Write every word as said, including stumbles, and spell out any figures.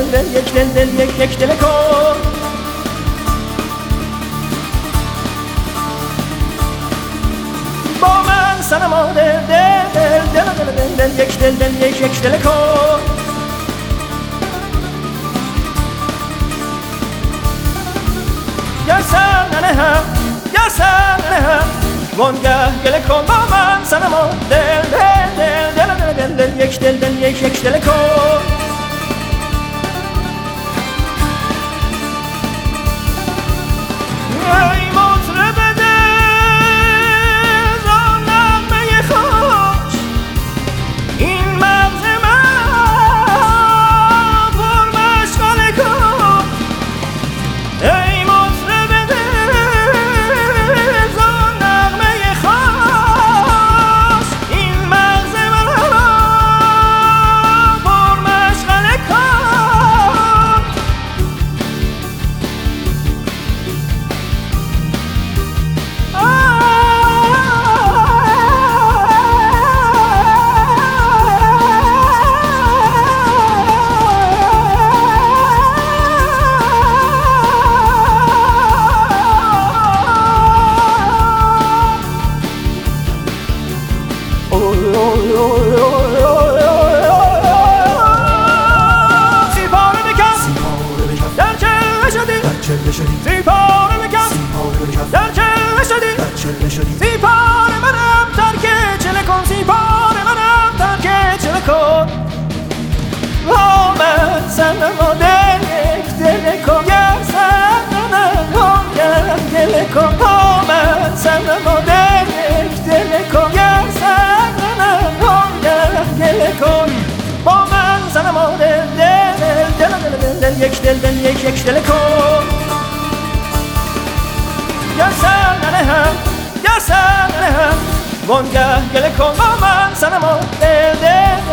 دل یک دل دل یک یک دل کن. با من صنما دل دل دل دل دل دل یک دل دل یک یک دل کن. گر سر ننهم گر سر ننهم وانگه گله کن. با من صنما دل دل دل دل دل دل یک دل دل یک یک دل کن. ای مطرب دل آن نغمه خوش این مغز من پر مشغله کن. ای مطرب دل آن نغمه خوش این مغز من پر مشغله کن. سیپاره بکن در چله شدی سیپاره منم ترک چله کن. سیپاره منم ترک چله کن. با من صنما دل یک دل کن. گر صنما دل کن. با من صنما دل یک دل کن. گر صنما دل کن. با من صنما دل دل دل دل دل یک دل دل یک یک دل کن. گر سر ننهم گر سر ننهم وانگه گله کن. با من صنما دل دل